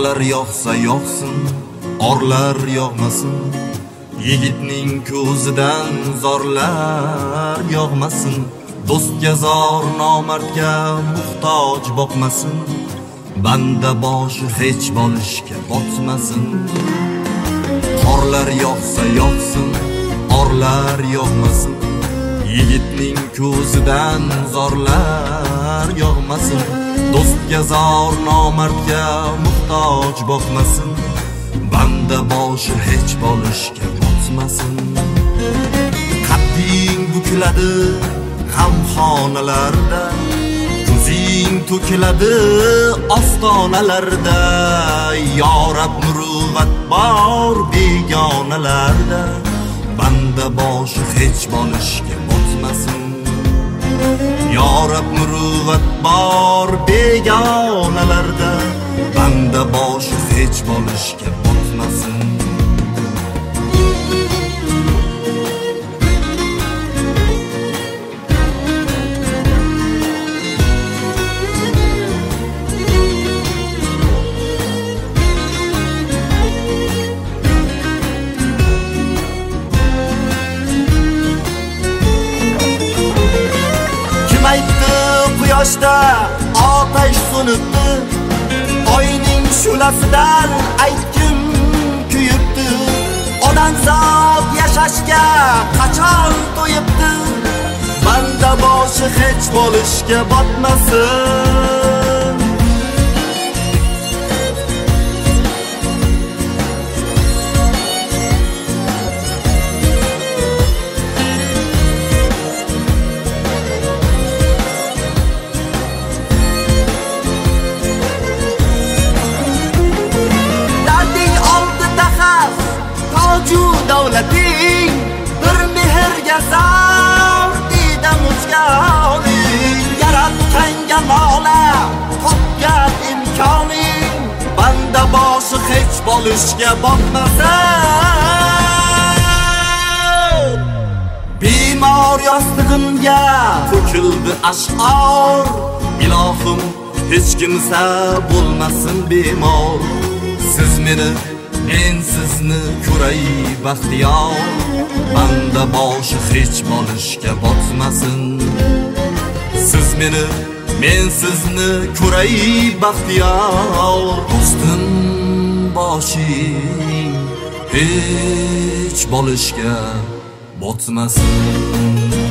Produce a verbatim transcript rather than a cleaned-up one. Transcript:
qorlar yog'sa yog'sin, orlar yog'masin, yigitning ko'zidan zorlar yog'masin, do'stga zor nomardga muhtoj boqmasin, banda boshi hech bo'lishga botmasin. Qorlar yog'sa yog'sin, orlar yog'masin, yigitning ko'zidan zorlar yog'masin, do'stga zor nomardga muhtoj boqmasin, banda boshi hech bo'lishga botmasin. Qadding bukiladi g'amxonalarda, ko'zing to'kiladi ostonalarda, yorab muruvvat bor begonalarda, banda boshi hech bo'lishga botmasin. Yorab muruvvat bor begonalarda, banda boshi hech bo'lishga botmasin. Quyoshda otash so'nibdi, oyning shulasidan aytkim kuyibdi, odamzod yashashga qachon to'yibdi, banda boshi hech bo'lishga botmasin. Davlating bir mehrga zor didam o'chganing, yaratganga lola topgan imkoning, banda boshi hech bo'lishga botmasin. Bemor yostig'imga to'kildi ash'or, ilohim hech kimsa bo'lmasin bemor. Siz meni, men sizni ko'ray baxtiyor, banda boshi hech bo'lishga botmasin. Siz meni, men sizni ko'ray baxtiyor, do'stim boshing hech bo'lishga botmasin.